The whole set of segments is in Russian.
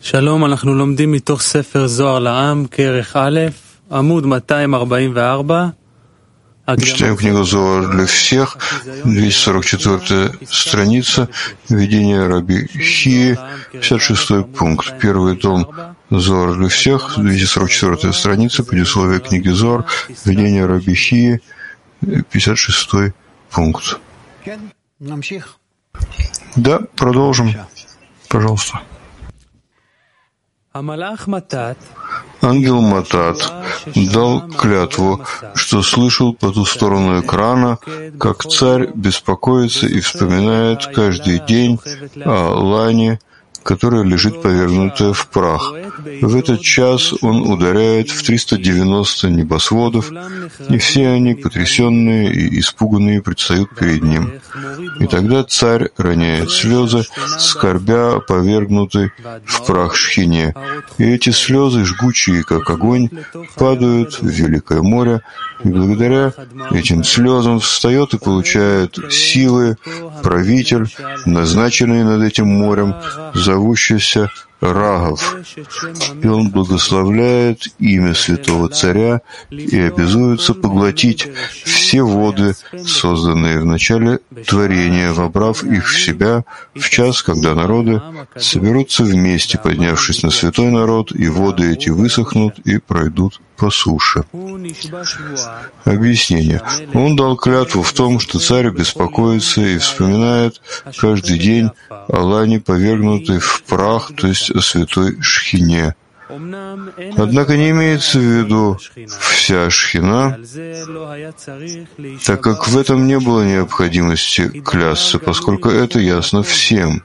שלום, אנחנו לומדים מתוך ספר זוהר לעם, כרך א', עמוד 244. Читаем книгу Зоар для всех, 244 страница, введение Раби Хии, 56 пункт. Первый том Зоар для всех, 244 страница, предисловие книги Зоар, введение Раби Хии, 56 пункт. Да, продолжим. Пожалуйста. Ангел Матат дал клятву, что слышал по ту сторону экрана, как царь беспокоится и вспоминает каждый день о лане, которая лежит повергнутая в прах. В этот час он ударяет в 390 небосводов, и все они, потрясенные и испуганные, предстают перед ним. И тогда царь роняет слезы, скорбя повергнутой в прах Шхине. И эти слезы, жгучие, как огонь, падают в Великое море, и благодаря этим слезам встает и получает силы правитель, назначенный над этим морем, зовущийся Рагов, и он благословляет имя святого царя и обязуется поглотить все воды, созданные в начале творения, вобрав их в себя в час, когда народы соберутся вместе, поднявшись на святой народ, и воды эти высохнут и пройдут по суше. Объяснение. Он дал клятву в том, что царь беспокоится и вспоминает каждый день о лане, повергнутой в прах, то есть о святой Шхине. Однако не имеется в виду вся Шхина, так как в этом не было необходимости клясться, поскольку это ясно всем.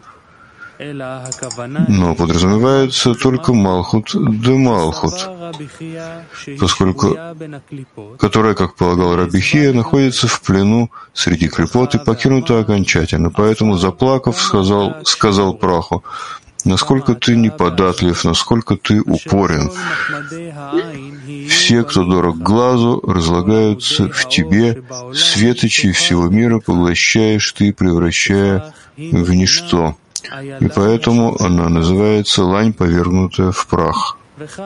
Но подразумевается только Малхут де Малхут, поскольку, которая, как полагал Раби Хия, находится в плену среди клипот и покинута окончательно. Поэтому, заплакав, сказал праху: «Насколько ты неподатлив, насколько ты упорен. Все, кто дорог глазу, разлагаются в тебе, светочи всего мира поглощаешь ты, превращая в ничто». И поэтому она называется «лань, повергнутая в прах».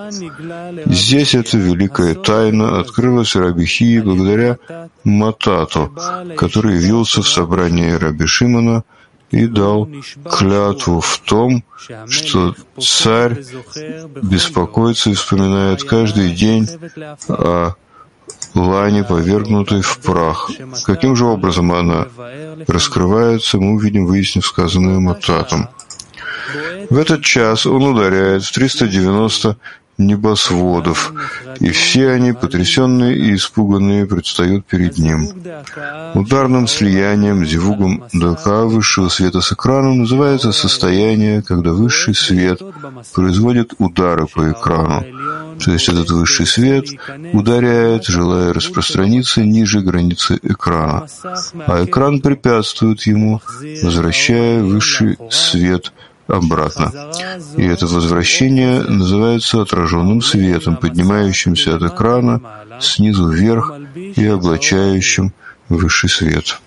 Здесь эта великая тайна открылась Раби Хии благодаря Матату, который явился в собрании Раби Шимона и дал клятву в том, что царь беспокоится и вспоминает каждый день о лане, повергнутой в прах. Каким же образом она раскрывается, мы увидим, выяснив сказанное Мататом. В этот час он ударяет в 390 небосводов, и все они, потрясенные и испуганные, предстают перед ним. Ударным слиянием, зивугом дака высшего света с экраном называется состояние, когда высший свет производит удары по экрану. То есть этот высший свет ударяет, желая распространиться ниже границы экрана, а экран препятствует ему, возвращая высший свет обратно. И это возвращение называется отраженным светом, поднимающимся от экрана снизу вверх и облачающим высший свет.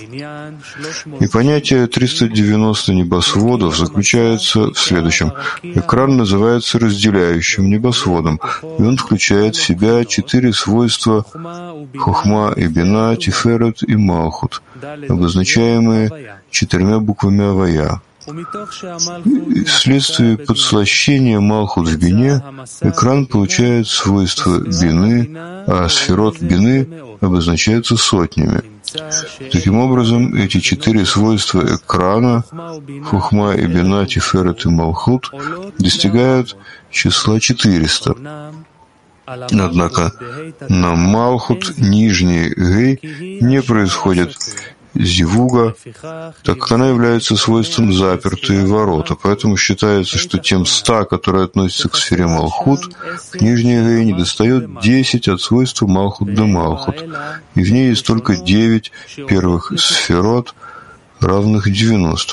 И понятие 390 небосводов заключается в следующем. Экран называется разделяющим небосводом, и он включает в себя 4 свойства хохма и бина, тиферет и малхут, обозначаемые 4 буквами авая. Вследствие подслащения Малхут в бине экран получает свойства бины, а сферот бины обозначаются сотнями. Таким образом, эти 4 свойства экрана, хохма и бина, тиферет и малхут, достигают числа 400. Однако на малхут нижний гей не происходит зивуга, так как она является свойством запертые ворота. Поэтому считается, что тем 100, которые относятся к сфере Малхут, к нижней гей недостает 10 от свойства Малхут де Малхут, и в ней есть только 9 первых сферот, равных 90.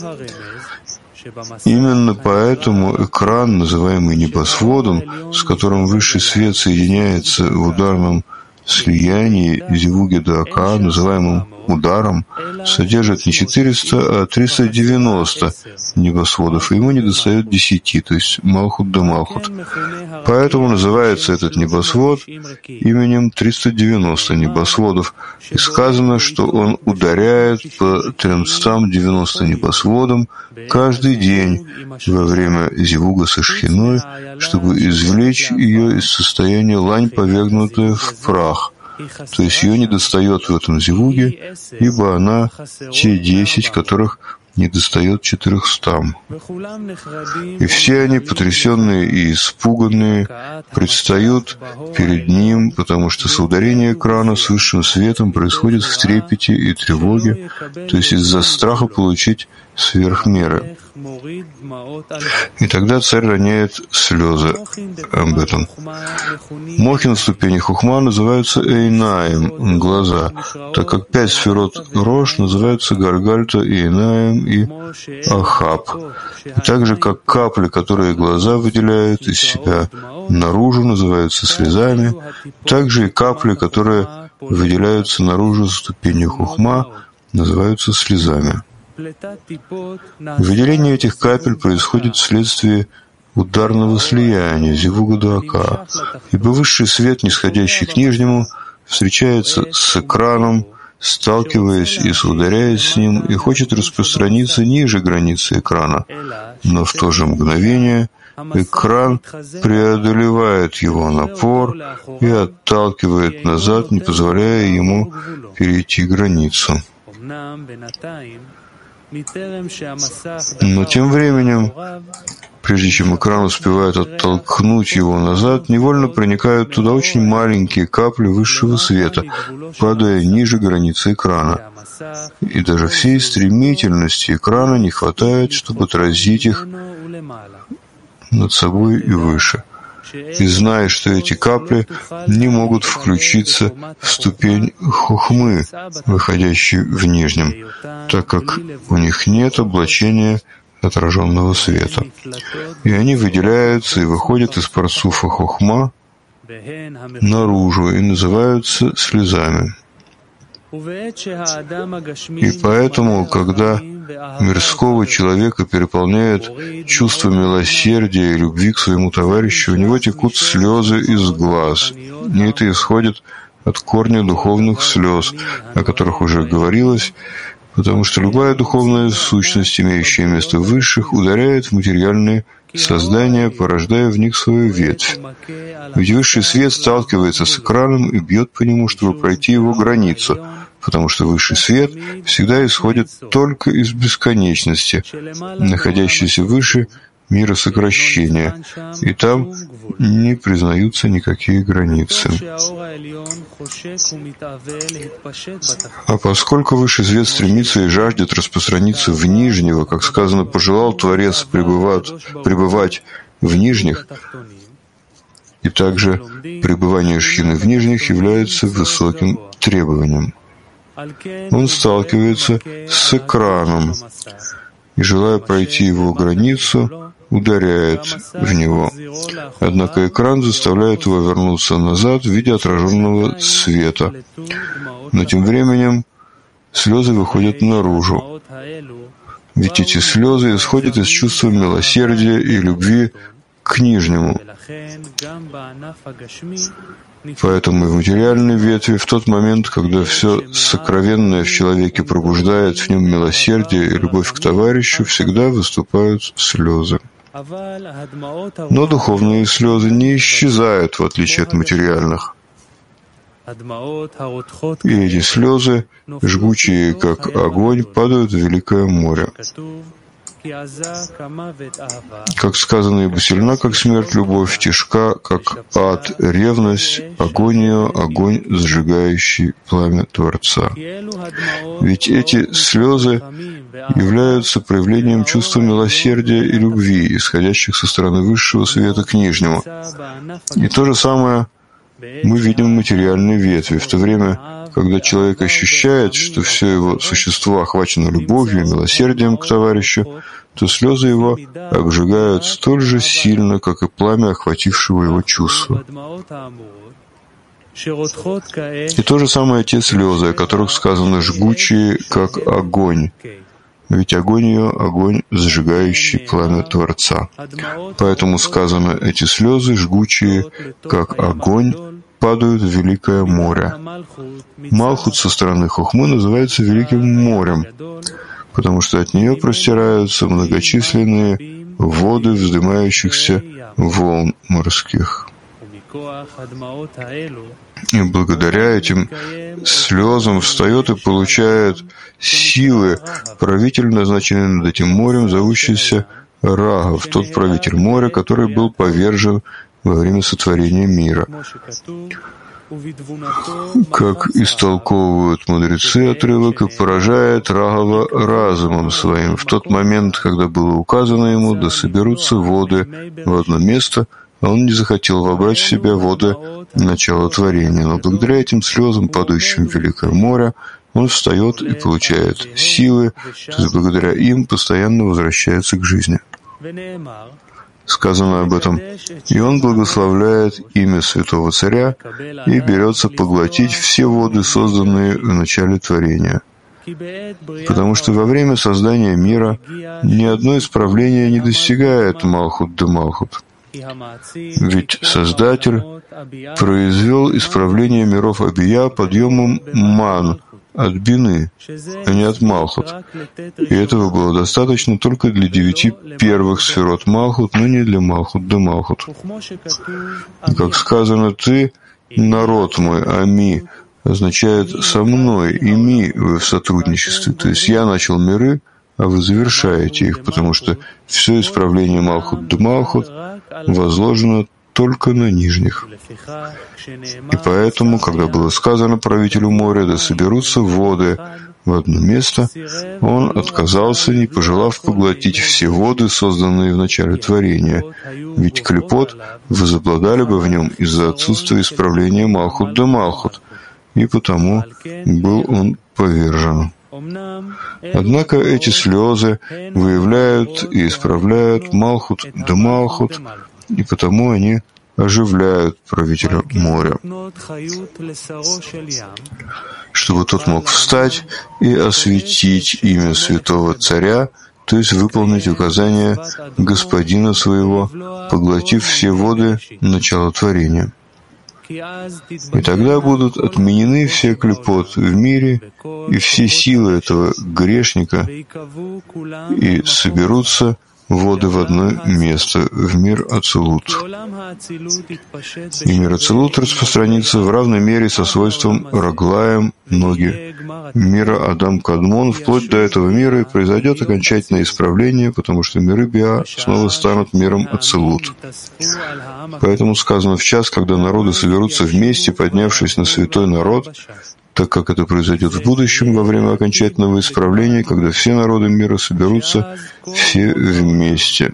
Именно поэтому экран, называемый небосводом, с которым высший свет соединяется в ударном слиянии зивуги дака, называемым ударом, содержит не 400, а 390 небосводов, и ему недостает 10, то есть Малхут да Малхут. Поэтому называется этот небосвод именем 390 небосводов, и сказано, что он ударяет по 390 небосводам каждый день во время зивуга со Шхиной, чтобы извлечь ее из состояния лань, повергнутая в прах. То есть ее недостает в этом зивуге, ибо она те 10, которых недостает 400. И все они, потрясенные и испуганные, предстают перед ним, потому что соударение экрана с высшим светом происходит в трепете и тревоге, то есть из-за страха получить сверх меры. И тогда царь роняет слезы об этом. Мохи на ступени хухма называются эйнаем, глаза, так как 5 сферот рош называются Гальгальта, эйнаем и ахаб. И так же, как капли, которые глаза выделяют из себя наружу, называются слезами, так же и капли, которые выделяются наружу ступенью хухма, называются слезами. Выделение этих капель происходит вследствие ударного слияния зивуга дуака, ибо высший свет, нисходящий к нижнему, встречается с экраном, сталкиваясь и соударяясь с ним, и хочет распространиться ниже границы экрана, но в то же мгновение экран преодолевает его напор и отталкивает назад, не позволяя ему перейти границу. Но тем временем, прежде чем экран успевает оттолкнуть его назад, невольно проникают туда очень маленькие капли высшего света, падая ниже границы экрана. И даже всей стремительности экрана не хватает, чтобы отразить их над собой и выше. И зная, что эти капли не могут включиться в ступень хохмы, выходящей в нижнем, так как у них нет облачения отраженного света. И они выделяются и выходят из парцуфа хохма наружу и называются слезами. И поэтому, когда мирского человека переполняет чувство милосердия и любви к своему товарищу, у него текут слезы из глаз. И это исходит от корня духовных слез, о которых уже говорилось, потому что любая духовная сущность, имеющая место в высших, ударяет в материальные создания, порождая в них свою ветвь. Ведь высший свет сталкивается с экраном и бьет по нему, чтобы пройти его границу, потому что высший свет всегда исходит только из бесконечности, находящейся выше мира сокращения, и там не признаются никакие границы. А поскольку высший свет стремится и жаждет распространиться в нижнего, как сказано, пожелал Творец пребывать в нижних, и также пребывание Шхины в нижних является высоким требованием. Он сталкивается с экраном и, желая пройти его границу, ударяет в него. Однако экран заставляет его вернуться назад в виде отраженного света. Но тем временем слезы выходят наружу. Ведь эти слезы исходят из чувства милосердия и любви к нижнему. Поэтому и в материальной ветви, в тот момент, когда все сокровенное в человеке пробуждает в нем милосердие и любовь к товарищу, всегда выступают слезы. Но духовные слезы не исчезают, в отличие от материальных. И эти слезы, жгучие как огонь, падают в великое море. Как сказано, ибо сильна, как смерть, любовь, тяжка, как ад, ревность, агония, огонь, сжигающий пламя Творца. Ведь эти слезы являются проявлением чувства милосердия и любви, исходящих со стороны высшего света к нижнему. И то же самое мы видим в материальной ветви, в то время, когда человек ощущает, что все его существо охвачено любовью и милосердием к товарищу, то слезы его обжигают столь же сильно, как и пламя охватившего его чувства. И то же самое те слезы, о которых сказано жгучие, как огонь. Ведь огонь ее — огонь, сжигающий пламя Творца. Поэтому сказано, эти слезы, жгучие, как огонь, падают в Великое море. Малхут со стороны Хохмы называется Великим морем, потому что от нее простираются многочисленные воды вздымающихся волн морских. И благодаря этим слезам встает и получает силы правитель, назначенный над этим морем, зовущийся Рагав, тот правитель моря, который был повержен во время сотворения мира. Как истолковывают мудрецы отрывок, и поражает Рагава разумом своим в тот момент, когда было указано ему, да соберутся воды в одно место, а он не захотел вобрать в себя воды начала творения. Но благодаря этим слезам, падающим в Великое море, он встает и получает силы, то есть благодаря им постоянно возвращается к жизни. Сказано об этом, и он благословляет имя Святого Царя и берется поглотить все воды, созданные в начале творения. Потому что во время создания мира ни одно исправление не достигает Малхут де Малхут. Ведь Создатель произвел исправление миров Абия подъемом ман от Бины, а не от Малхут. И этого было достаточно только для 9 первых сферот Малхут, но не для Малхут де Малхут. И как сказано, «Ты, народ мой, Ами», означает «со мной, и ми вы в сотрудничестве». То есть я начал миры, а вы завершаете их, потому что все исправление Малхут де Малхут возложено только на нижних. И поэтому, когда было сказано правителю моря, да соберутся воды в одно место, он отказался, не пожелав поглотить все воды, созданные в начале творения, ведь клепот возобладали бы в нем из-за отсутствия исправления Малхут де Малхут, и потому был он повержен. Однако эти слезы выявляют и исправляют Малхут де Малхут, и потому они оживляют правителя моря, чтобы тот мог встать и осветить имя Святого Царя, то есть выполнить указания Господина своего, поглотив все воды начала творения. И тогда будут отменены все клепот в мире и все силы этого грешника, и соберутся воды в одно место, в мир Ацилут. И мир Ацилут распространится в равной мере со свойством Раглаем ноги мира Адам Кадмон вплоть до этого мира, и произойдет окончательное исправление, потому что миры Биа снова станут миром Ацилут. Поэтому сказано, в час, когда народы соберутся вместе, поднявшись на святой народ, так как это произойдет в будущем, во время окончательного исправления, когда все народы мира соберутся все вместе,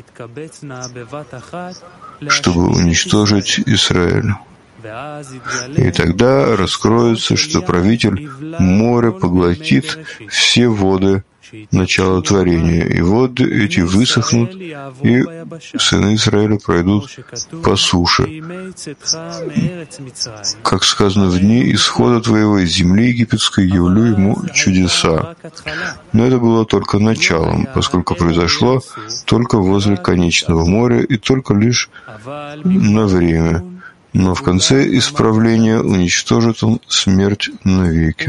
чтобы уничтожить Израиль. И тогда раскроется, что правитель моря поглотит все воды начала творения, и воды эти высохнут, и сыны Израиля пройдут по суше. Как сказано, в дни исхода твоего из земли египетской явлю ему чудеса. Но это было только началом, поскольку произошло только возле конечного моря и только лишь на время. Но в конце исправления уничтожит он смерть навеки.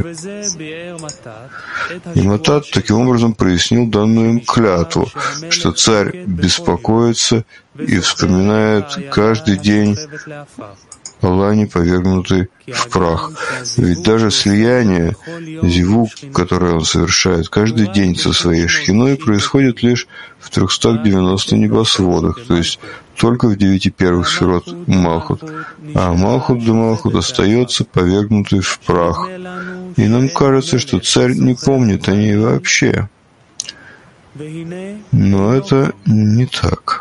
И Матат таким образом прояснил данную им клятву, что царь беспокоится и вспоминает каждый день о лане, повергнутый в прах. Ведь даже слияние, зивук, которое он совершает каждый день со своей шхиной, происходит лишь в 390 небосводах, то есть только в 9 первых сферот Малхут, а Малхут де Малхут остается повергнутый в прах. И нам кажется, что царь не помнит о ней вообще. Но это не так,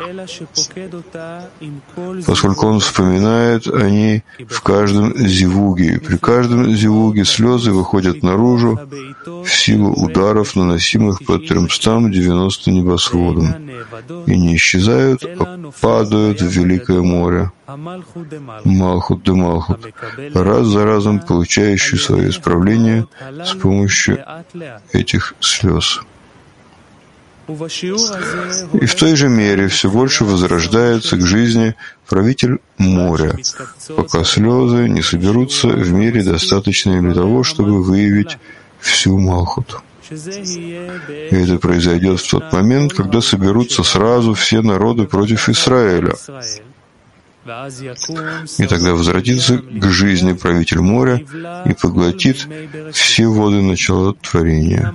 поскольку он вспоминает о ней в каждом зивуге, и при каждом зивуге слезы выходят наружу в силу ударов, наносимых по 390 небосводам, и не исчезают, а падают в Великое море, Малхут де Малхут, раз за разом получающий свое исправление с помощью этих слез. И в той же мере все больше возрождается к жизни правитель моря, пока слезы не соберутся в мере достаточной для того, чтобы выявить всю Малхут. И это произойдет в тот момент, когда соберутся сразу все народы против Израиля. И тогда возвратится к жизни правитель моря и поглотит все воды начала творения.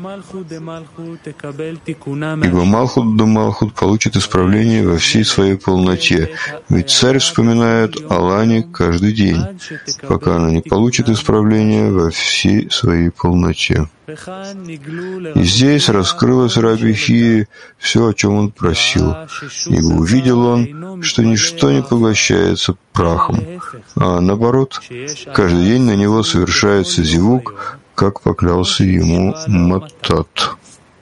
Ибо Малхут да Малхут получит исправление во всей своей полноте, ведь царь вспоминает о Лане каждый день, пока она не получит исправление во всей своей полноте. И здесь раскрылось Раби Хии все, о чем он просил, ибо увидел он, что ничто не поглощается прахом, а наоборот, каждый день на него совершается зивук, как поклялся ему Матат.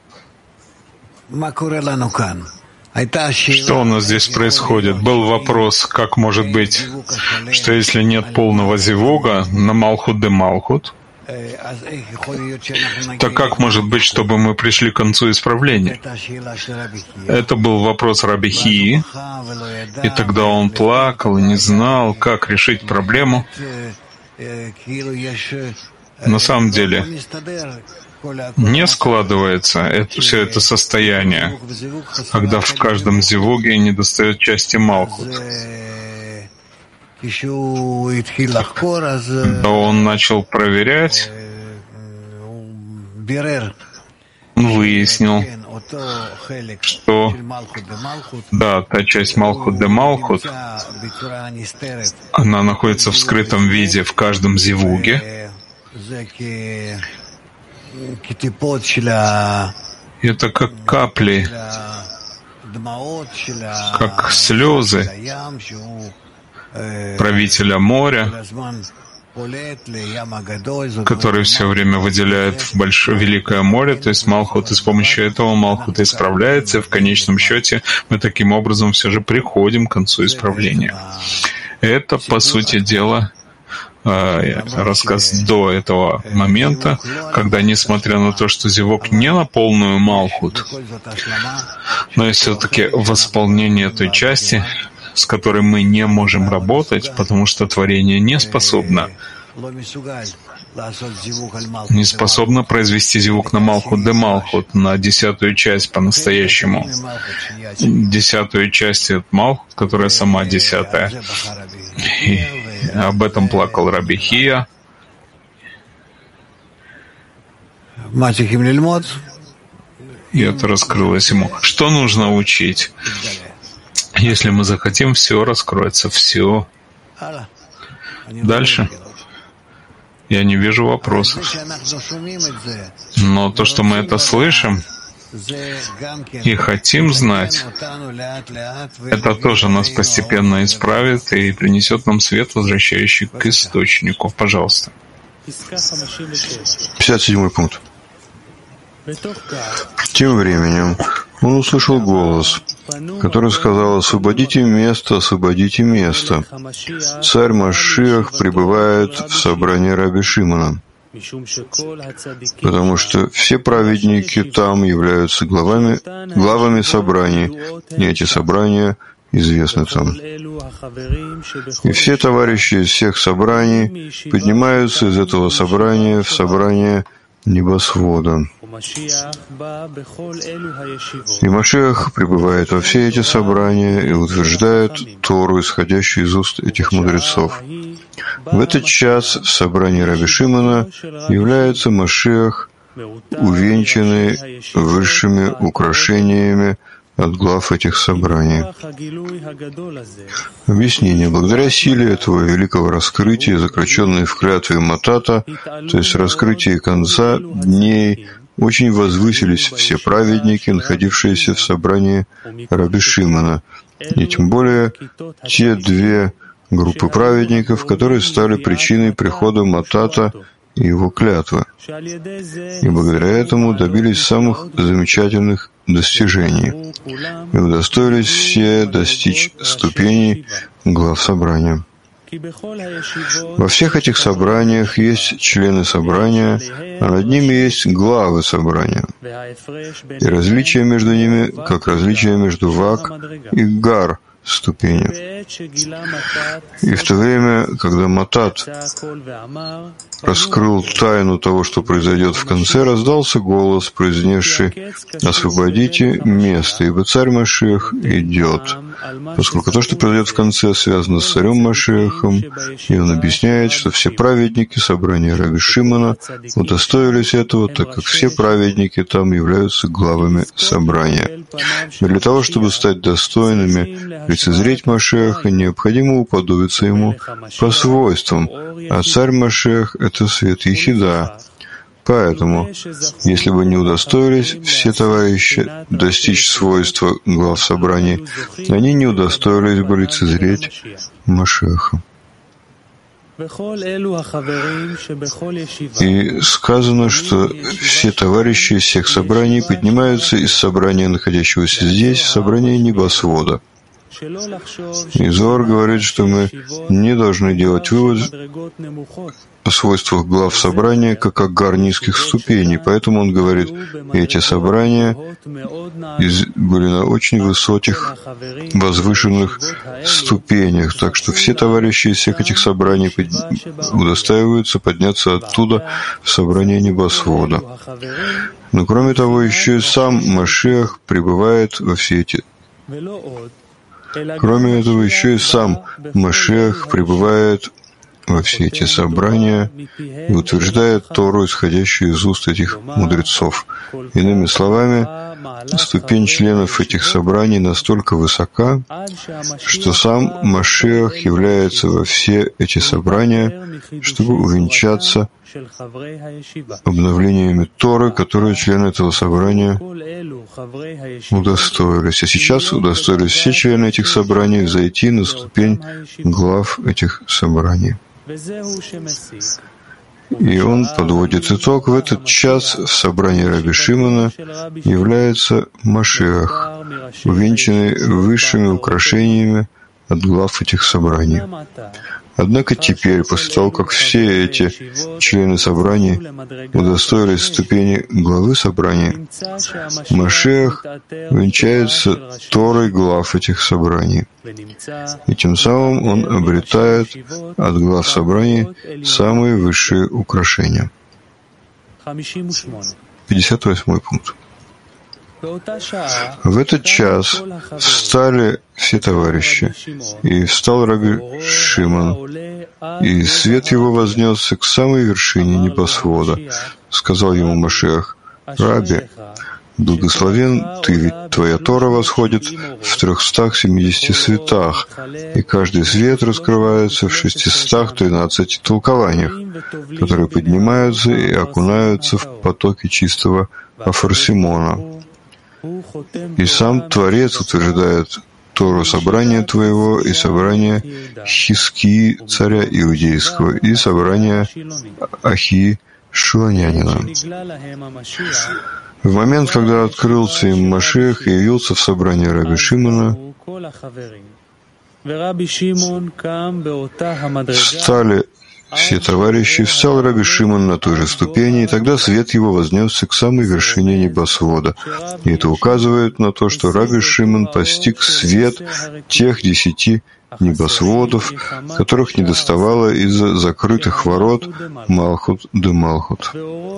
Что у нас здесь происходит? Был вопрос, как может быть, что если нет полного зивуга на Малхут де Малхут, так как может быть, чтобы мы пришли к концу исправления? Это был вопрос Раби Хии, и тогда он плакал и не знал, как решить проблему. На самом деле, не складывается все это состояние, когда в каждом зивуге недостает части Малхут. Когда он начал проверять, он выяснил, что да, та часть Малхут де Малхут, она находится в скрытом виде в каждом зивуге. Это как капли, как слезы правителя моря, который все время выделяет в Великое море, то есть Малхут, и с помощью этого Малхут исправляется, и в конечном счете мы таким образом все же приходим к концу исправления. Это, по сути дела, рассказ до этого момента, когда, несмотря на то, что зивок не на полную Малхут, но и все-таки восполнение той части, с которой мы не можем работать, потому что творение не способно произвести зивук на Малхут де Малхут, на 10-ю часть по-настоящему. 10-ю часть от Малхут, которая сама 10-я. И об этом плакал Раби Хия. И это раскрылось ему. Что нужно учить? Если мы захотим, все раскроется, все. Дальше. Я не вижу вопросов. Но то, что мы это слышим и хотим знать, это тоже нас постепенно исправит и принесет нам свет, возвращающий к источнику. Пожалуйста. 57-й пункт. Тем временем он услышал голос, который сказал: «Освободите место, освободите место. Царь Машиах пребывает в собрании Раби Шимона, потому что все праведники там являются главами собраний, и эти собрания известны там. И все товарищи из всех собраний поднимаются из этого собрания в собрание небосвода. И Машиах пребывает во все эти собрания и утверждает Тору, исходящую из уст этих мудрецов. В этот час в собрании Раби Шимона является Машиах, увенчанный высшими украшениями от глав этих собраний. Объяснение. Благодаря силе этого великого раскрытия, заключенной в клятве Матата, то есть раскрытии конца дней очень возвысились все праведники, находившиеся в собрании Раби Шимона, и тем более те две группы праведников, которые стали причиной прихода Матата и его клятвы, и благодаря этому добились самых замечательных достижений и удостоились все достичь ступеней глав собрания. Во всех этих собраниях есть члены собрания, а над ними есть главы собрания. И различие между ними, как различие между Вак и Гар ступенью. И в то время, когда Матат раскрыл тайну того, что произойдет в конце, раздался голос, произнесший: «Освободите место, ибо царь Машиах идет». Поскольку то, что произойдет в конце, связано с царем Машиахом, и он объясняет, что все праведники собрания Раби Шимона удостоились этого, так как все праведники там являются главами собрания. Но для того, чтобы стать достойными лицезреть Машиаха, необходимо уподобиться ему по свойствам, а царь Машиах — это свет Ехида. Поэтому, если бы не удостоились все товарищи достичь свойства глав собраний, они не удостоились бы лицезреть Машиаха. И сказано, что все товарищи из всех собраний поднимаются из собрания, находящегося здесь, в собрание небосвода. И Зоар говорит, что мы не должны делать вывод о свойствах глав собрания, как о гар низких ступеней. Поэтому он говорит, эти собрания были на очень высоких, возвышенных ступенях. Так что все товарищи из всех этих собраний удостаиваются подняться оттуда в собрание небосвода. Но кроме того, еще и сам Машиах пребывает во все эти. Кроме этого, еще и сам Машиах пребывает во все эти собрания и утверждает Тору, исходящую из уст этих мудрецов. Иными словами, ступень членов этих собраний настолько высока, что сам Машиах является во все эти собрания, чтобы увенчаться обновлениями Торы, которые члены этого собрания удостоились. А сейчас удостоились все члены этих собраний взойти на ступень глав этих собраний. И он подводит итог. В этот час в собрании Раби Шимона является Машиах, увенчанный высшими украшениями от глав этих собраний. Однако теперь, после того, как все эти члены собраний удостоились ступени главы собраний, Машиах венчается Торой глав этих собраний. И тем самым он обретает от глав собраний самые высшие украшения. 58 пункт. В этот час встали все товарищи, и встал Раби Шимон, и свет его вознесся к самой вершине небосвода. Сказал ему Машиах: «Раби, благословен ты, ведь твоя Тора восходит в 370 светах, и каждый свет раскрывается в 613 толкованиях, которые поднимаются и окунаются в потоки чистого Афарсимона. И сам Творец утверждает Тору собрания твоего и собрания Хискии, царя иудейского, и собрания Ахии, шилонянина». В момент, когда открылся им Машиах и явился в собрании Раби Шимона, встали все товарищи, встал Раби Шимон на той же ступени, и тогда свет его вознесся к самой вершине небосвода. И это указывает на то, что Раби Шимон постиг свет тех 10 небосводов, которых недоставало из-за закрытых ворот Малхут де Малхут.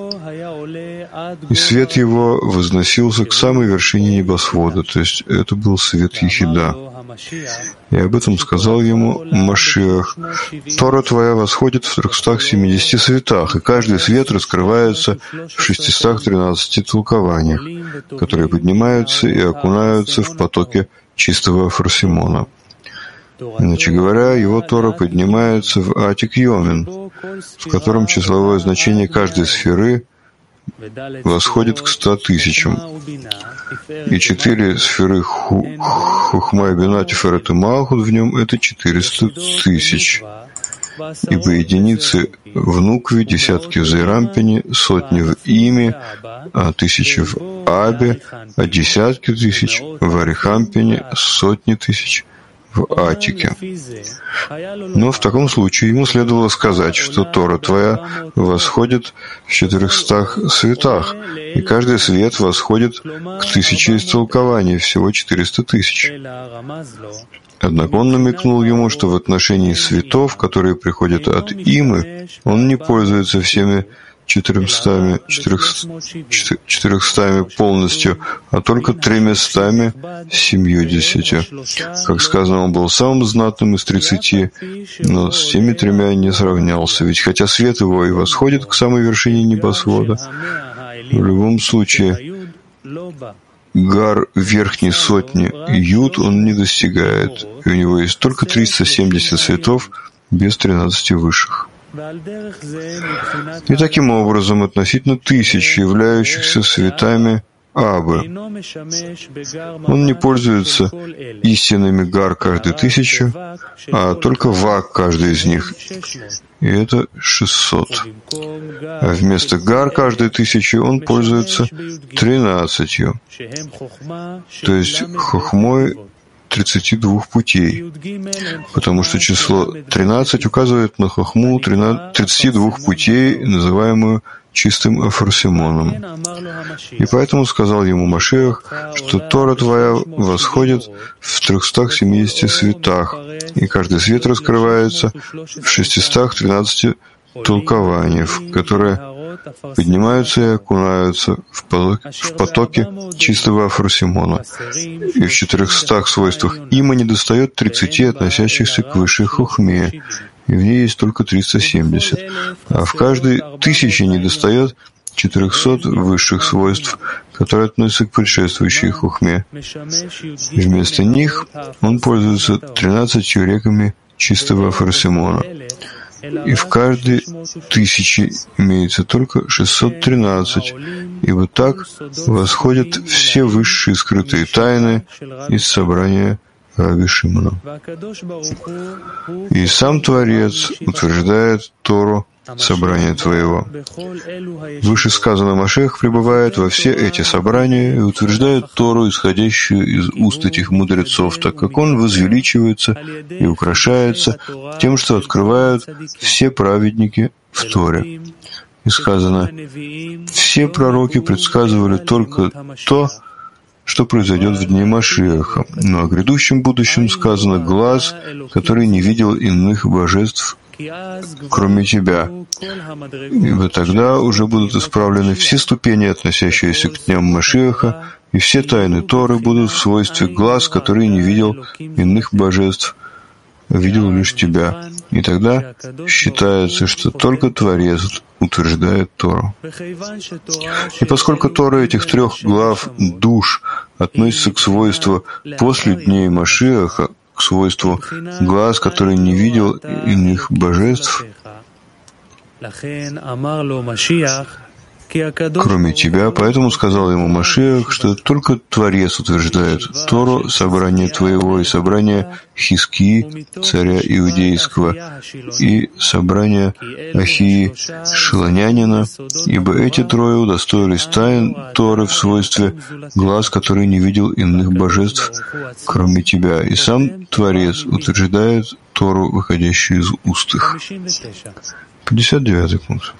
И свет его возносился к самой вершине небосвода, то есть это был свет Ехида. И об этом сказал ему Машиах: «Тора твоя восходит в 370 светах, и каждый свет раскрывается в 613 толкованиях, которые поднимаются и окунаются в потоке чистого Афарсимона». Иначе говоря, его Тора поднимается в Атик Йомин, в котором числовое значение каждой сферы восходит к 100 тысячам, и 4 сферы Хухма и Бина, Тиферет и Малхут в нем — это 400 тысяч. Ибо единицы в Нукве, десятки в Зейрампине, сотни в Име, а тысячи в Абе, а десятки тысяч в Арихампине, сотни тысяч в Атике. Но в таком случае ему следовало сказать, что Тора твоя восходит в 400 светах, и каждый свет восходит к 1000 истолкований, всего 400 тысяч. Однако он намекнул ему, что в отношении светов, которые приходят от Имы, он не пользуется всеми 400 полностью, а только 370. Как сказано, он был самым знатным из 30, но с теми 3 не сравнялся. Ведь хотя свет его и восходит к самой вершине небосвода, в любом случае гар верхней сотни Юд он не достигает, и у него есть только 370 светов без 13 высших. И таким образом, относительно 1000 являющихся светами Абы, он не пользуется истинными гар каждой 1000, а только вак каждый из них, и это 600. А вместо гар каждой 1000 он пользуется 13, то есть хохмой 32 путей, потому что число 13 указывает на хохму 32 путей, называемую чистым афорсимоном. И поэтому сказал ему Машиах, что Тора твоя восходит в 370 светах, и каждый свет раскрывается в 613 толкованиях, которые поднимаются и окунаются в потоке чистого афорсимона. И в 400 свойствах Има недостает 30, относящихся к высшей хохме, и в ней есть только 370. А в каждой 1000 недостает 400 высших свойств, которые относятся к предшествующей хохме. И вместо них он пользуется 13 реками чистого афорсимона. И в каждой 1000 имеется только 613, ибо так восходят все высшие скрытые тайны из собрания Раби Шимона. И сам Творец утверждает Тору собрания твоего. Вышесказанный Машиах пребывает во все эти собрания и утверждает Тору, исходящую из уст этих мудрецов, так как он возвеличивается и украшается тем, что открывают все праведники в Торе. И сказано, все пророки предсказывали только то, что произойдет в дни Машиаха, но о грядущем будущем сказано глаз, который не видел иных божеств, кроме тебя, ибо тогда уже будут исправлены все ступени, относящиеся к дням Машиаха, и все тайны Торы будут в свойстве глаз, который не видел иных божеств, видел лишь тебя. И тогда считается, что только Творец утверждает Тору. И поскольку Тора этих 3 глав душ относится к свойству после дней Машиаха, к свойству глаз, который не видел иных божеств, кроме тебя, поэтому сказал ему Машиах, что только Творец утверждает Тору, собрание твоего и собрание Хизкии, царя иудейского, и собрание Ахии Шилонянина, ибо эти 3 удостоились тайн Торы в свойстве глаз, который не видел иных божеств, кроме тебя, и сам Творец утверждает Тору, выходящую из уст их. 59 пункт.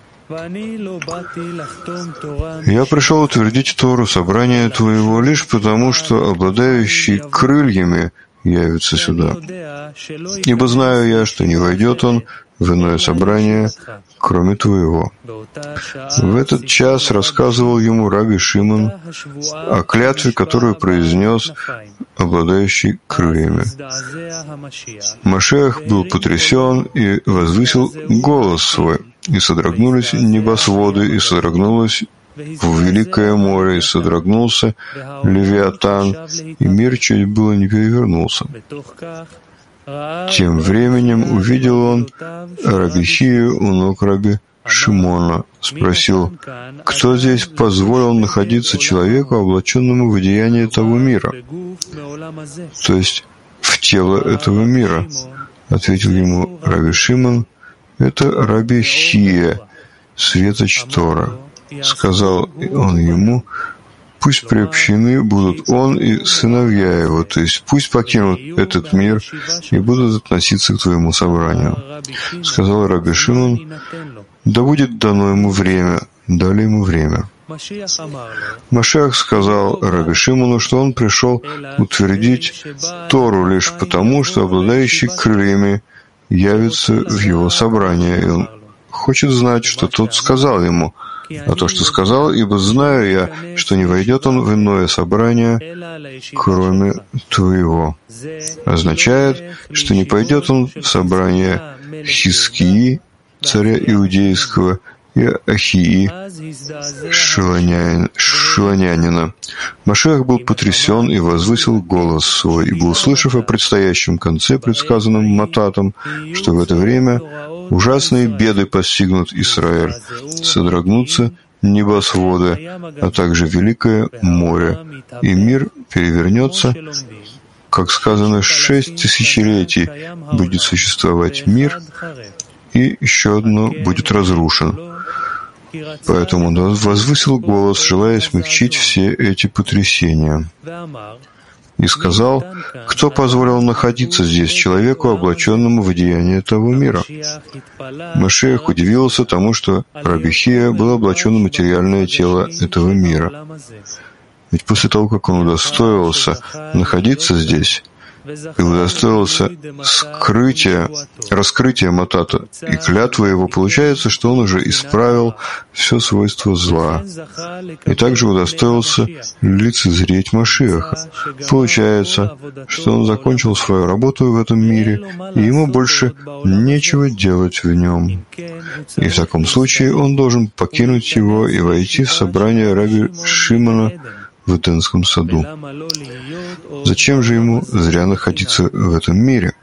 Я пришел утвердить Тору собрания твоего лишь потому, что обладающий крыльями явится сюда. Ибо знаю я, что не войдет он в иное собрание, кроме твоего. В этот час рассказывал ему Раби Шимон о клятве, которую произнес обладающий крыльями. Машиах был потрясен и возвысил голос свой, и содрогнулись небосводы, и содрогнулось Великое море, и содрогнулся Левиатан, и мир чуть было не перевернулся. Тем временем увидел он Раби Хию у ног Раби Шимона спросил, кто здесь позволил находиться человеку, облаченному в одеяние того мира, то есть в тело этого мира? Ответил ему Раби Шимон, это Раби Хия, светоч Тора. Сказал он ему, пусть приобщены будут он и сыновья его, то есть пусть покинут этот мир и будут относиться к твоему собранию. Сказал Раби Шимон, да будет дано ему время, дали ему время. Машиах сказал Раби Шимону, что он пришел утвердить Тору лишь потому, что обладающий крыльями явится в его собрание, и он хочет знать, что тот сказал ему, а то, что сказал, ибо знаю я, что не войдет он в иное собрание, кроме твоего. Означает, что не пойдет он в собрание Хискии, царя иудейского, и Ахии, шилонянина. Машиах был потрясен и возвысил голос свой, ибо, услышав о предстоящем конце, предсказанном Мататом, что в это время ужасные беды постигнут Израиль, содрогнутся небосводы, а также великое море, и мир перевернется, как сказано, 6 тысячелетий будет существовать мир, и еще одно будет разрушен. Поэтому он возвысил голос, желая смягчить все эти потрясения. И сказал, кто позволил находиться здесь человеку, облаченному в одеяние того мира? Машиах удивился тому, что Раби Хия был облачен в материальное тело этого мира. Ведь после того, как он удостоился находиться здесь, и удостоился раскрытия Матата и клятвы его, получается, что он уже исправил все свойства зла, и также удостоился лицезреть Машиаха. Получается, что он закончил свою работу в этом мире, и ему больше нечего делать в нем. И в таком случае он должен покинуть его и войти в собрание Раби Шимона в Эдемском саду. Зачем же ему зря находиться в этом мире?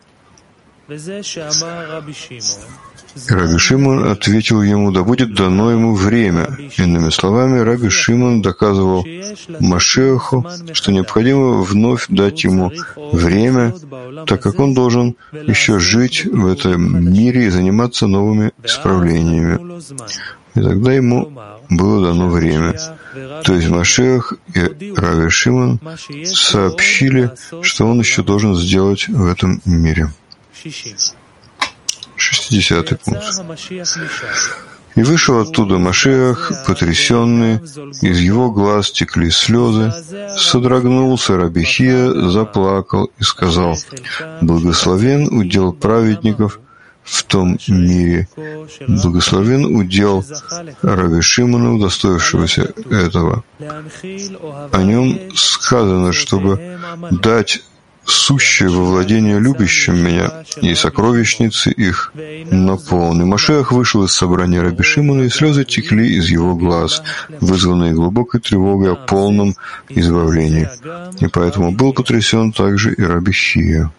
Раби Шимон ответил ему, да будет дано ему время. Иными словами, Раби Шимон доказывал Машиаху, что необходимо вновь дать ему время, так как он должен еще жить в этом мире и заниматься новыми исправлениями. И тогда ему было дано время. То есть Машиах и Раби Шимон сообщили, что он еще должен сделать в этом мире. 60-й пункт. И вышел оттуда Машиах, потрясенный, из его глаз текли слезы, содрогнулся Раби Хия, заплакал и сказал, «Благословен удел праведников в том мире, благословен удел Раби Шимона, удостоившегося этого. О нем сказано, чтобы дать сущее во владение любящим меня, и сокровищницы их наполни». Машиах вышел из собрания Раби Шимона, и слезы текли из его глаз, вызванные глубокой тревогой о полном избавлении. И поэтому был потрясен также и Раби Хия.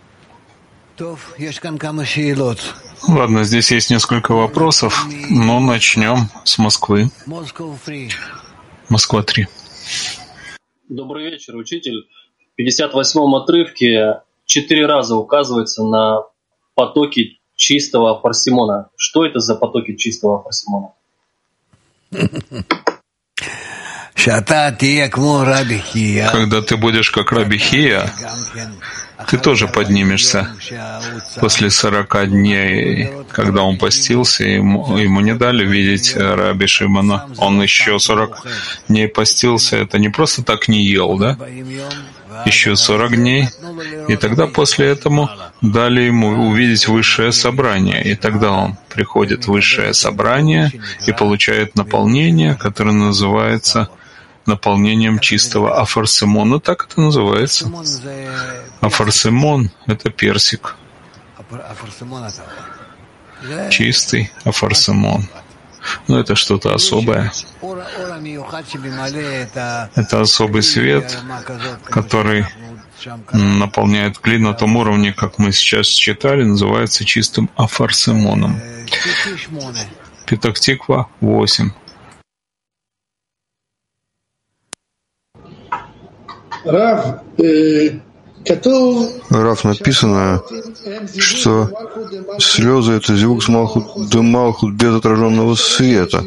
Ладно, здесь есть несколько вопросов, но начнем с Москвы. Москва 3. Добрый вечер, учитель. В 58-м отрывке 4 раза указывается на потоки чистого парсимона. Что это за потоки чистого парсимона? Когда ты будешь как Раби Хия, ты тоже поднимешься. После 40 дней, когда он постился, ему не дали видеть Раби Шимона. Он еще 40 дней постился. Это не просто так не ел, да? Еще 40 дней. И тогда после этого дали ему увидеть высшее собрание. И тогда он приходит в высшее собрание и получает наполнение, которое называется наполнением чистого афарсимона. Так это называется. Афарсимон — это персик. Чистый афарсимон. Но это что-то особое. Это особый свет, который наполняет кли на том уровне, как мы сейчас читали, называется чистым афарсимоном. Петах-Тиква 8. Рав, написано, что слезы — это звук с Малхут де Малхут без отраженного света.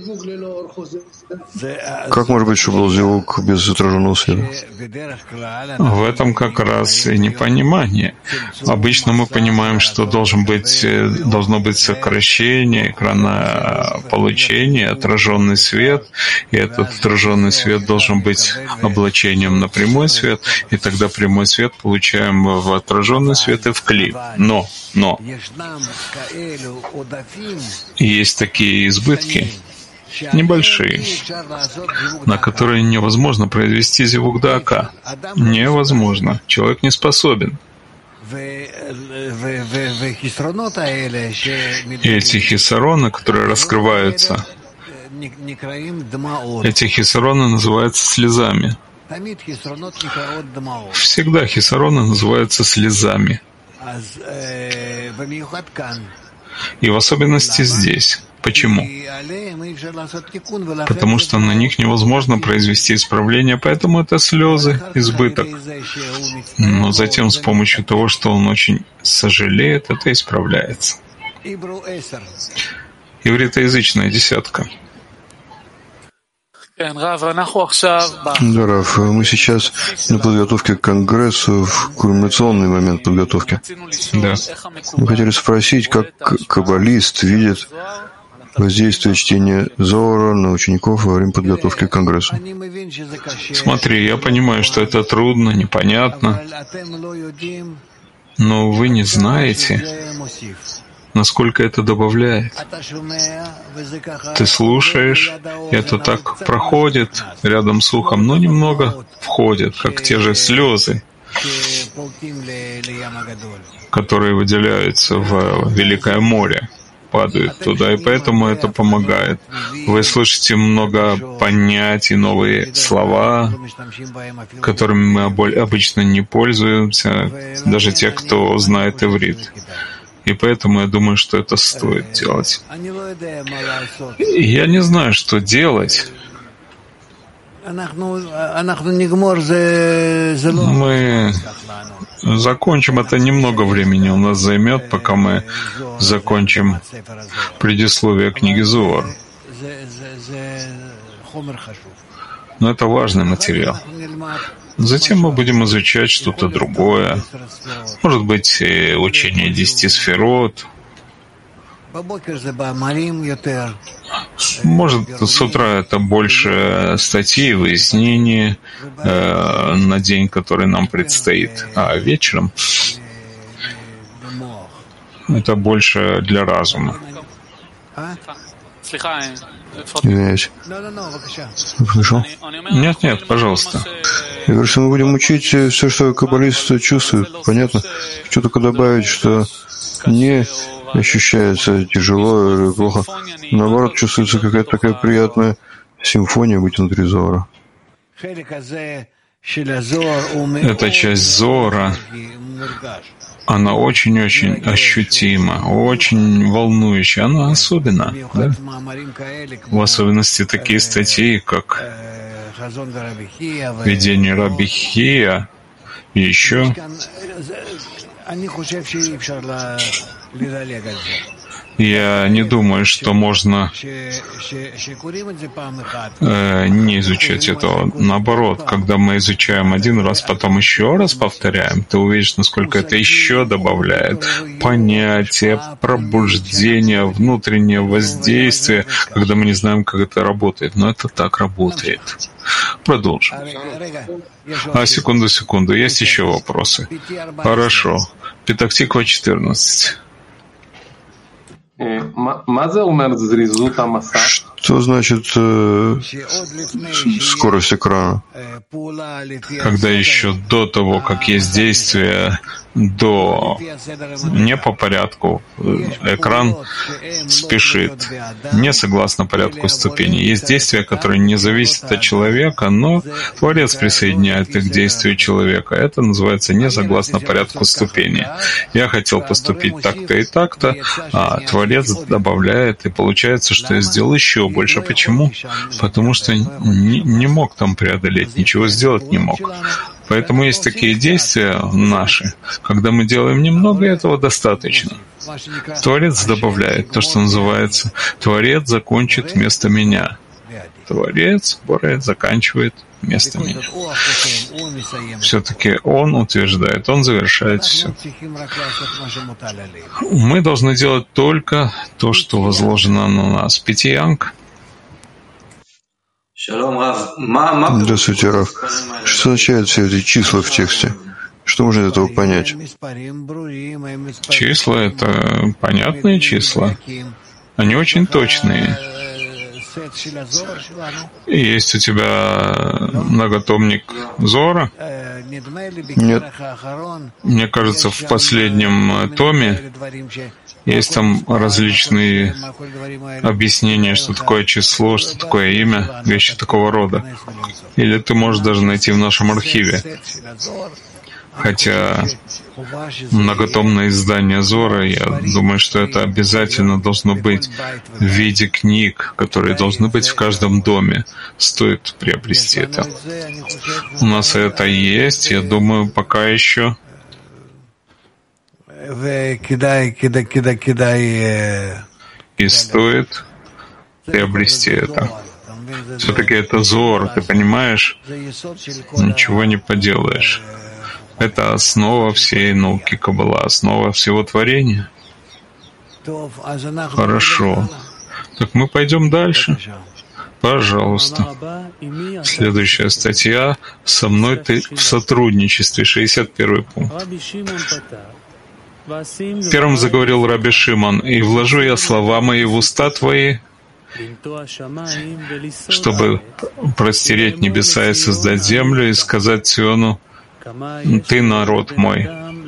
Как может быть, чтобы был звук без отраженного света? В этом как раз и непонимание. Обычно мы понимаем, что должно быть сокращение экрана получения, отраженный свет, и этот отраженный свет должен быть облачением на прямой свет, и тогда прямой свет получаем в отраженный свет и в кли. Но есть такие избытки, небольшие, на которые невозможно произвести зивук даака. Невозможно. Человек не способен. И эти хисароны, которые раскрываются, эти хисароны называются слезами. Всегда хисароны называются слезами. И в особенности здесь. Почему? Потому что на них невозможно произвести исправление, поэтому это слезы, избыток. Но затем с помощью того, что он очень сожалеет, это исправляется. Ивритоязычная 10. Да, Раф, мы сейчас на подготовке к конгрессу, в кульминационный момент подготовки. Да. Мы хотели спросить, как каббалист видит воздействие чтения Зоара на учеников во время подготовки к конгрессу. Смотри, я понимаю, что это трудно, непонятно, но вы не знаете, насколько это добавляет. Ты слушаешь, и это так проходит рядом с ухом, но немного входит, как те же слезы, которые выделяются в Великое море, падают туда, и поэтому это помогает. Вы слышите много понятий, новые слова, которыми мы обычно не пользуемся, даже те, кто знает иврит. И поэтому я думаю, что это стоит делать. Я не знаю, что делать. Мы закончим, это немного времени у нас займет, пока мы закончим предисловие книги Зоар. Но это важный материал. Затем мы будем изучать что-то другое. Может быть, учение 10 сферот. Может, с утра это больше статьи и выяснений на день, который нам предстоит. А вечером это больше для разума. Извиняюсь. Слышал? Нет, пожалуйста. Я говорю, что мы будем учить все, что каббалист чувствует. Понятно? Что только добавить, что не ощущается тяжело или плохо. Наоборот, чувствуется какая-то такая приятная симфония быть внутри Зоара. Эта часть Зоара, она очень-очень ощутима, очень волнующая. Она особенна, да? В особенности такие статьи, как «Видение Раби Хия» и еще. Я не думаю, что можно не изучать этого. Наоборот, когда мы изучаем один раз, потом еще раз повторяем, ты увидишь, насколько это еще добавляет понятие, пробуждение, внутреннее воздействие, когда мы не знаем, как это работает. Но это так работает. Продолжим. Секунду. Есть еще вопросы? Хорошо. Петах-Тиква 14. Что значит скорость экрана? Когда еще до того, как есть действие, не по порядку. Экран спешит не согласно порядку ступеней. Есть действия, которые не зависят от человека, но Творец присоединяет их к действию человека. Это называется не согласно порядку ступеней. Я хотел поступить так-то и так-то, а Творец добавляет, и получается, что я сделал еще больше. Почему? Потому что не мог там преодолеть, ничего сделать не мог. Поэтому есть такие действия наши, когда мы делаем немного, и этого достаточно. Творец добавляет то, что называется «Творец закончит вместо меня». Творец, Борец, заканчивает вместо меня. Все-таки Он утверждает, Он завершает все. Мы должны делать только то, что возложено на нас. Питьянг. Здравствуйте, Рав. Что означают все эти числа в тексте? Что можно из этого понять? Числа — это понятные числа. Они очень точные. Есть у тебя многотомник Зора? Нет. Мне кажется, в последнем томе есть там различные объяснения, что такое число, что такое имя, вещи такого рода. Или ты можешь даже найти в нашем архиве. Хотя многотомное издание Зора, я думаю, что это обязательно должно быть в виде книг, которые должны быть в каждом доме. Стоит приобрести это. У нас это есть, я думаю, пока еще. И стоит приобрести это. Все-таки это Зор, ты понимаешь? Ничего не поделаешь. Это основа всей науки Каббала, основа всего творения. Хорошо. Так мы пойдем дальше. Пожалуйста. Следующая статья «Со мной ты в сотрудничестве», 61 пункт. Первым заговорил Раби Шимон: «И вложу я слова мои в уста твои, чтобы простереть небеса и создать землю, и сказать Сиону: ты народ мой».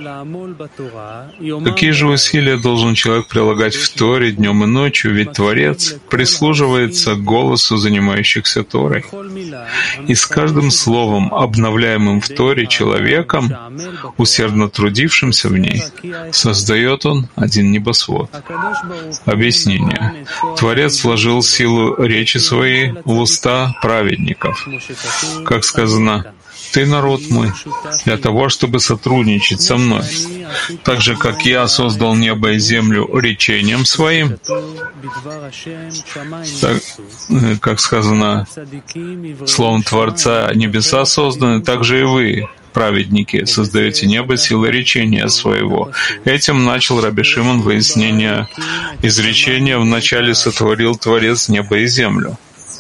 Какие же усилия должен человек прилагать в Торе днем и ночью, ведь Творец прислуживается к голосу занимающихся Торой. И с каждым словом, обновляемым в Торе человеком, усердно трудившимся в ней, создает он один небосвод. Объяснение. Творец вложил силу речи своей в уста праведников. Как сказано: «Ты народ мой», для того, чтобы сотрудничать со мной. Так же, как я создал небо и землю речением своим, так, как сказано словом Творца, небеса созданы, так же и вы, праведники, создаете небо силой речения своего. Этим начал Раби Шимон выяснение изречения: «Вначале сотворил Творец небо и землю».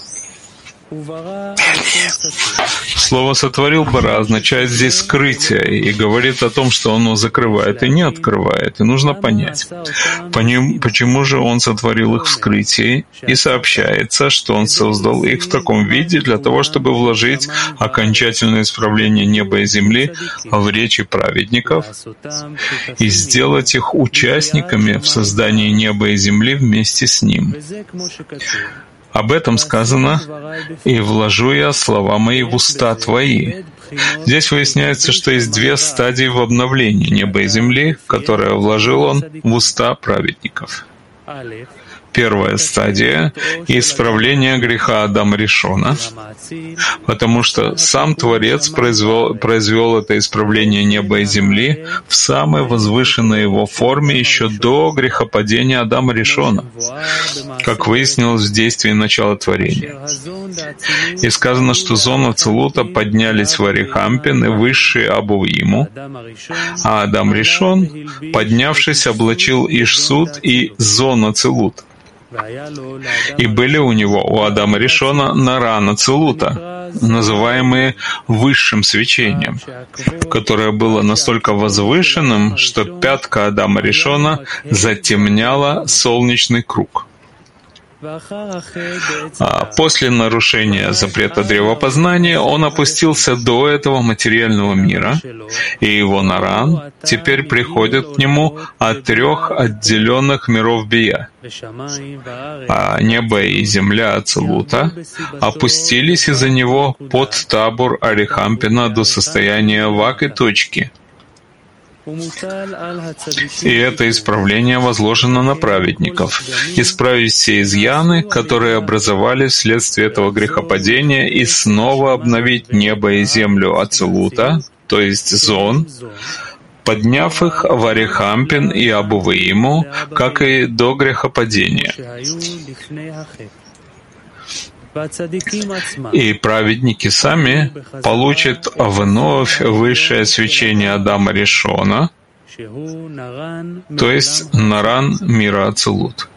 Слово «сотворил» бара означает здесь скрытие и говорит о том, что оно закрывает и не открывает. И нужно понять, почему же он сотворил их в скрытии, и сообщается, что он создал их в таком виде для того, чтобы вложить окончательное исправление неба и земли в речи праведников и сделать их участниками в создании неба и земли вместе с ним. Об этом сказано: «И вложу я слова мои в уста твои». Здесь выясняется, что есть две стадии в обновлении неба и земли, которые вложил он в уста праведников. Первая стадия — исправление греха Адама Ришона, потому что сам Творец произвел это исправление неба и земли в самой возвышенной его форме еще до грехопадения Адама Ришона, как выяснилось в действии начала творения. И сказано, что зона Целута поднялись в Арихампин и высшие Абуиму, а Адам Ришон, поднявшись, облачил Ишсут и зона Целута. И были у него, у Адама Ришона, нарана Целута, называемые высшим свечением, которое было настолько возвышенным, что пятка Адама Ришона затемняла солнечный круг. А после нарушения запрета древопознания он опустился до этого материального мира, и его Наран теперь приходит к нему от 3 отделенных миров Бия. А небо и земля Ацилута опустились из-за него под табур Арихампина до состояния вак и точки. И это исправление возложено на праведников. Исправить все изъяны, которые образовались вследствие этого грехопадения, и снова обновить небо и землю Ацилута, то есть зон, подняв их в Арихампин и Абувеиму, как и до грехопадения. И праведники сами получат вновь высшее свечение Адама Ришона, то есть Наран мира Ацилут.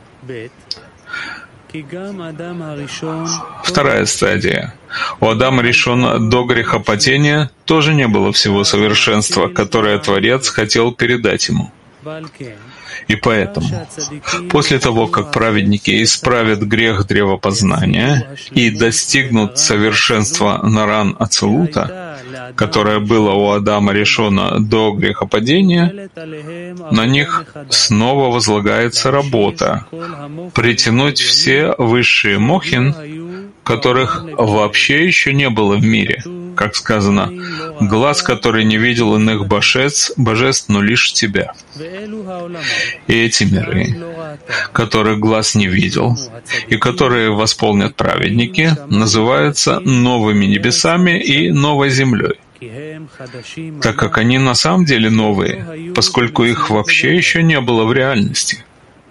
Вторая стадия. У Адама Ришона до грехопадения тоже не было всего совершенства, которое Творец хотел передать ему. И поэтому, после того, как праведники исправят грех древопознания и достигнут совершенства Наран Ацилута, которое было у Адама Ришона до грехопадения, на них снова возлагается работа — притянуть все высшие мохин, которых вообще еще не было в мире. Как сказано, глаз, который не видел иных божеств, но лишь тебя. И эти миры, которых глаз не видел, и которые восполнят праведники, называются новыми небесами и новой землей, так как они на самом деле новые, поскольку их вообще еще не было в реальности.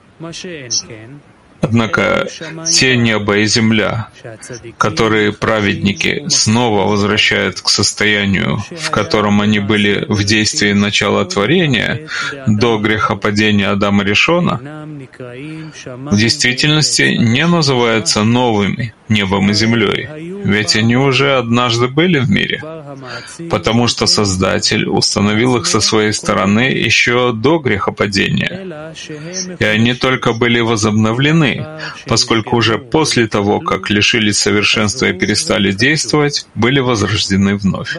Однако те небо и земля, которые праведники снова возвращают к состоянию, в котором они были в действии начала творения, до грехопадения Адама Ришона, в действительности не называются новыми небом и землей, ведь они уже однажды были в мире, потому что Создатель установил их со своей стороны еще до грехопадения, и они только были возобновлены, поскольку уже после того, как лишились совершенства и перестали действовать, были возрождены вновь.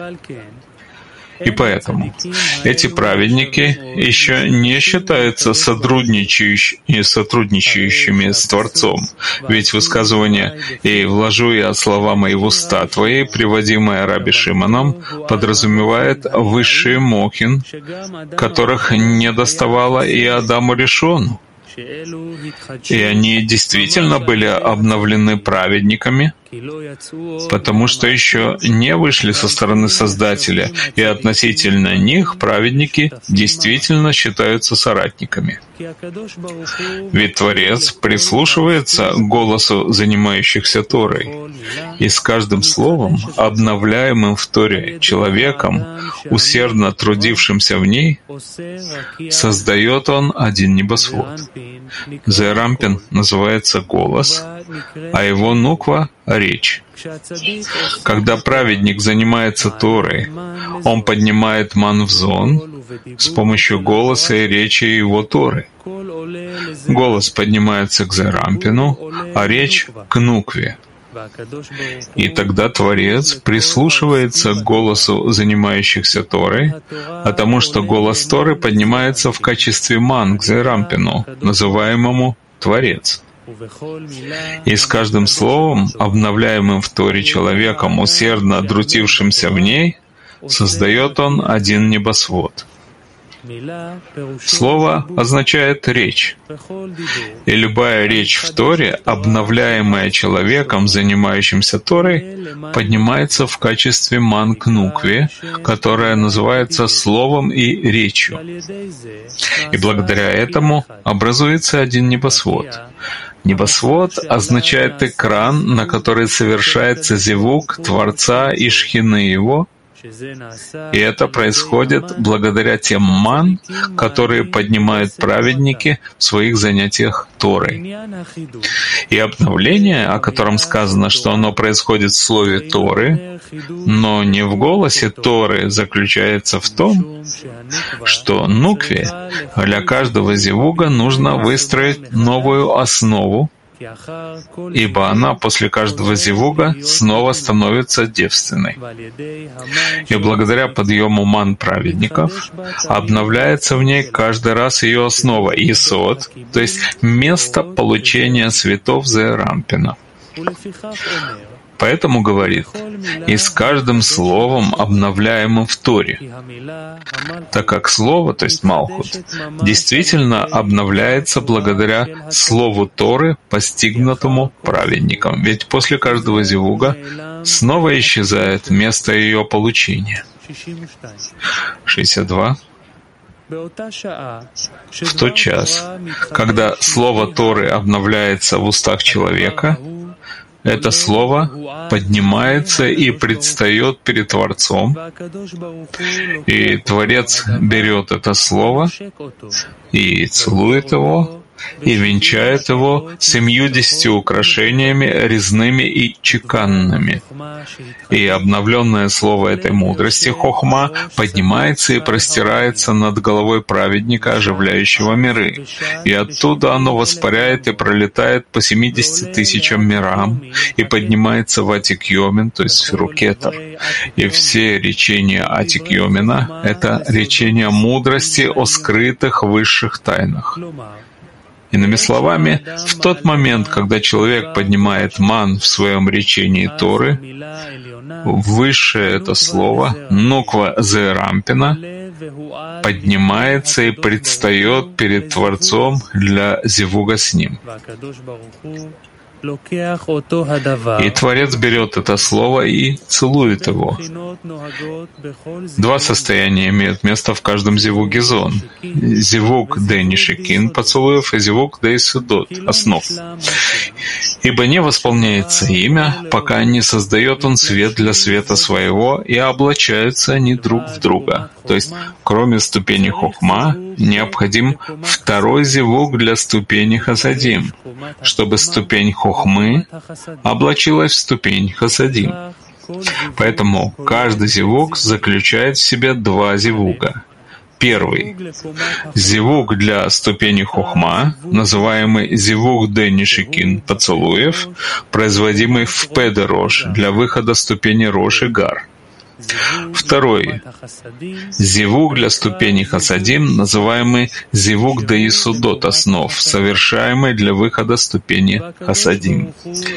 И поэтому эти праведники еще не считаются сотрудничающими с Творцом, ведь высказывание «И вложу я слова мои в уста твои», приводимое Раби Шимоном, подразумевает высшие мохин, которых не доставало и Адаму Ришону. И они действительно были обновлены праведниками, потому что еще не вышли со стороны Создателя, и относительно них праведники действительно считаются соратниками. Ведь Творец прислушивается к голосу занимающихся Торой, и с каждым словом, обновляемым в Торе человеком, усердно трудившимся в ней, создает он один небосвод. Зерампин называется голос, а его нуква — речь. Когда праведник занимается Торой, он поднимает ман в зон с помощью голоса и речи его Торы. Голос поднимается к Зерампину, а речь — к нукве. И тогда Творец прислушивается к голосу занимающихся Торой, потому что голос Торы поднимается в качестве ман к Зерампину, называемому Творец. И с каждым словом, обновляемым в Торе человеком, усердно трудившимся в ней, создает он один небосвод. Слово означает «речь». И любая речь в Торе, обновляемая человеком, занимающимся Торой, поднимается в качестве ман к нукве, которая называется словом и речью. И благодаря этому образуется один небосвод. Небосвод означает экран, на который совершается зевук Творца и шхины Его, и это происходит благодаря тем ман, которые поднимают праведники в своих занятиях Торой. И обновление, о котором сказано, что оно происходит в слове Торы, но не в голосе Торы, заключается в том, что нукве для каждого зевуга нужно выстроить новую основу, ибо она после каждого зивуга снова становится девственной. И благодаря подъему ман праведников обновляется в ней каждый раз ее основа, исод, то есть место получения цветов Зеэрампина. Поэтому говорит, и с каждым словом, обновляемым в Торе, так как слово, то есть Малхут, действительно обновляется благодаря слову Торы, постигнутому праведником. Ведь после каждого зивуга снова исчезает место ее получения. 62. В тот час, когда слово Торы обновляется в устах человека, это слово поднимается и предстает перед Творцом, и Творец берет это слово и целует его, и венчает его 70 украшениями резными и чеканными. И обновленное слово этой мудрости, хохма, поднимается и простирается над головой праведника, оживляющего миры. И оттуда оно воспаряет и пролетает по 70 тысячам мирам, и поднимается в Атик-Йомин, то есть сферу Кетер. И все речения Атик-Йомина — это речения мудрости о скрытых высших тайнах. Иными словами, в тот момент, когда человек поднимает ман в своем речении Торы, высшее это слово, нуква Зеэрампина, поднимается и предстает перед Творцом для зивуга с ним. И Творец берет это слово и целует его. Два состояния имеют место в каждом зивуге зон. Зивуг де нишикин поцелуев и зивуг де исудот основ. Ибо не восполняется имя, пока не создает он свет для света своего, и облачаются они друг в друга. То есть, кроме ступени хохма, необходим второй зивуг для ступени хасадим, чтобы ступень хохмы облачилась в ступень хасадим. Поэтому каждый зивуг заключает в себе два зивуга. Первый — зивуг для ступени хохма, называемый зивуг де нишикин поцелуев, производимый в педе рош для выхода ступени рош и гар. Второй — зивуг для ступени хасадим, называемый зивуг де исудот основ, совершаемый для выхода ступени хасадим.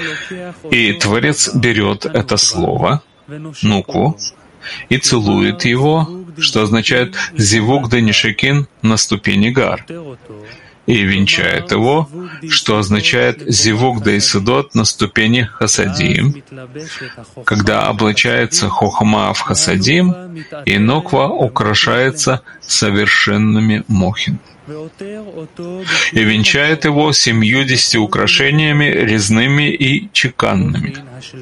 И Творец берет это слово, нукву, и целует его, что означает зивуг де нишикин на ступени гар, и венчает его, что означает зивуг де исудот на ступени хасадим, когда облачается хохма в хасадим, и ноква украшается совершенными мохин. И венчает его 70 украшениями резными и чеканными.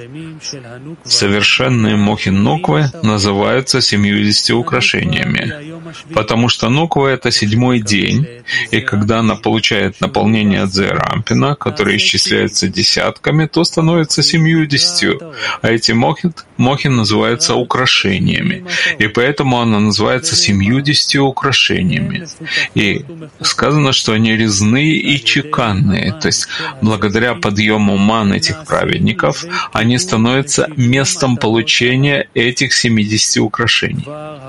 Совершенные мохин нуквы называются 70 украшениями, потому что нуква — это 7-й день, и когда она получает наполнение от Зеэрампина, который исчисляется десятками, то становится 70, а эти мохин называются украшениями, и поэтому она называется 70 украшениями. И сказано, что они резные и чеканные, то есть благодаря подъему ман этих праведников они становятся местом получения этих 70 украшений.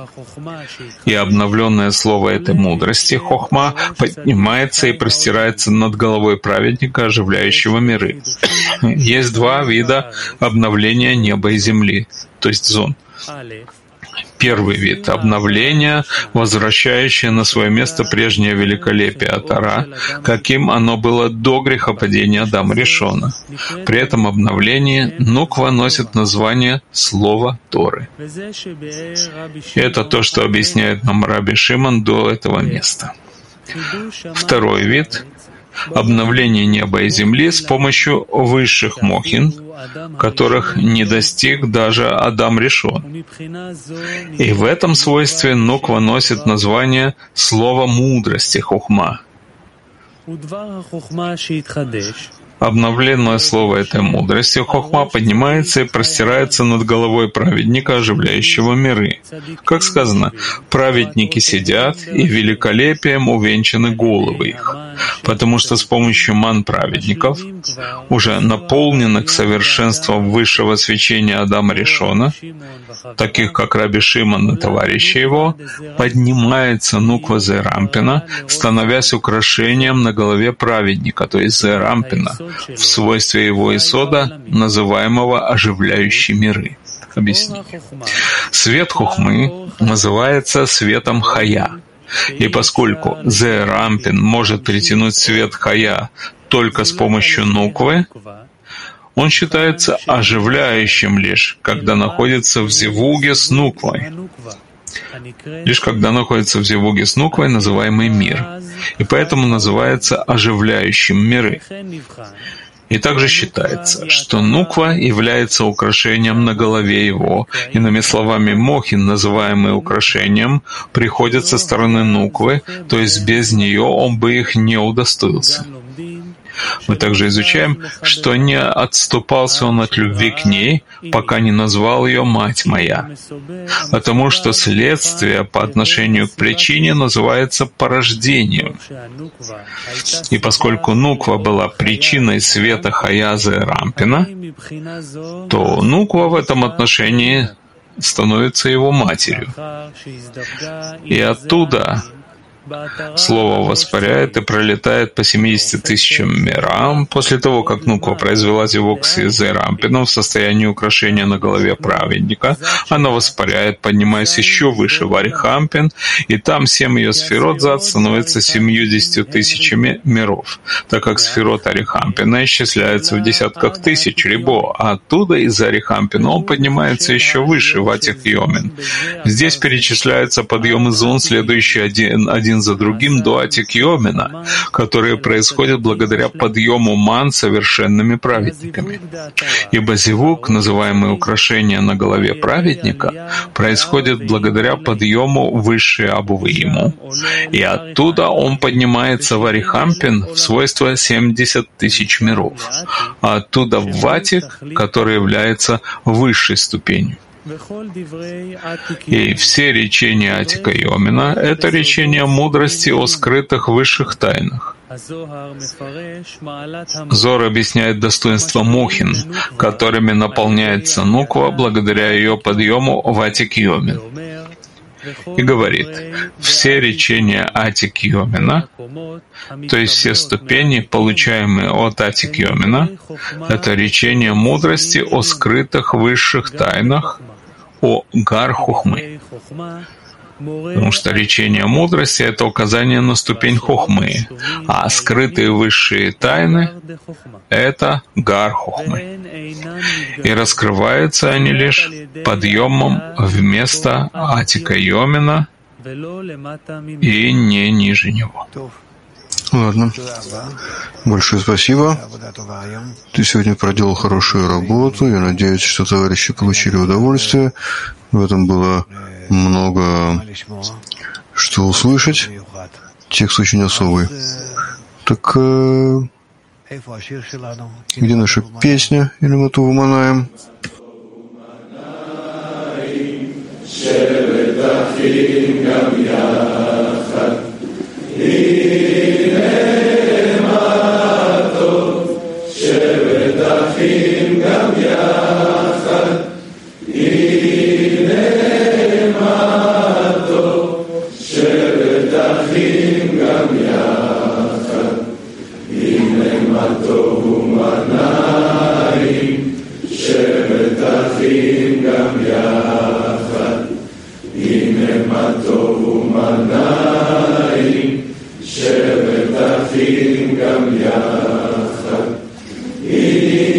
И обновленное слово этой мудрости, хохма, поднимается и простирается над головой праведника, оживляющего миры. Есть два вида обновления неба и земли, то есть зон. Первый вид — обновление, возвращающее на свое место прежнее великолепие Атара, каким оно было до грехопадения Адама Ришона. При этом обновлении нуква носит название слова Торы. Это то, что объясняет нам Раби Шимон до этого места. Второй вид — обновление неба и земли с помощью высших мохин, которых не достиг даже Адам Ришон. И в этом свойстве нуква носит название слова мудрости хохма. Обновленное слово этой мудрости хохма поднимается и простирается над головой праведника, оживляющего миры. Как сказано, праведники сидят, и великолепием увенчаны головы их, потому что с помощью ман праведников, уже наполненных совершенством высшего свечения Адама Ришона, таких как Раби Шимон и товарищи его, поднимается нуква Зерампина, становясь украшением на голове праведника, то есть Зерампина, в свойстве его исода, называемого оживляющий миры. Объяснение. Свет хухмы называется светом хая. И поскольку Зерампин может притянуть свет хая только с помощью нуквы, он считается оживляющим лишь, когда находится в зивуге с нуквой. Лишь когда находится в зивуге с нуквой, называемый мир. И поэтому называется оживляющим миры. И также считается, что нуква является украшением на голове его. Иными словами, мохин, называемый украшением, приходит со стороны нуквы, то есть без нее он бы их не удостоился. Мы также изучаем, что не отступался он от любви к ней, пока не назвал ее «мать моя», потому что следствие по отношению к причине называется порождением. И поскольку нуква была причиной света Хаяза и Рампина, то нуква в этом отношении становится его матерью. И оттуда слово воспаряет и пролетает по 70 тысячам мирам. После того, как нуква произвела зивуг с Зерампином в состоянии украшения на голове праведника, она воспаряет, поднимаясь еще выше в Арихампин, и там 7 ее сферот зад становится 70 тысячами миров, так как сферот Арихампина исчисляются в десятках тысяч рибо, а оттуда из Арихампина он поднимается еще выше в Атик-Йомин. Здесь перечисляются подъемы зон, следующие один за другим до Атик-Йомина, которые происходят благодаря подъему ман совершенными праведниками. Ибо зивук, называемый украшение на голове праведника, происходит благодаря подъему высшей обуви ему. И оттуда он поднимается в Арихампин в свойство 70 тысяч миров, а оттуда в Ватик, который является высшей ступенью. И все речения Атика Йомина — это речения мудрости о скрытых высших тайнах. Зор объясняет достоинства мохин, которыми наполняется нуква благодаря ее подъему в Атик Йомин. И говорит, все речения Атик Йомина, то есть все ступени, получаемые от Атик Йомина, это речения мудрости о скрытых высших тайнах, о Гар Хохмы. Потому что речение мудрости — это указание на ступень Хохмы, а скрытые высшие тайны — это Гар Хохмы. И раскрываются они лишь подъемом вместо Атика Йомина и не ниже него. Ладно. Большое спасибо. Ты сегодня проделал хорошую работу. Я надеюсь, что товарищи получили удовольствие. В этом было много что услышать. Текст очень особый. Так где наша песня или мы ту манаем? שבט אחים גם יחד.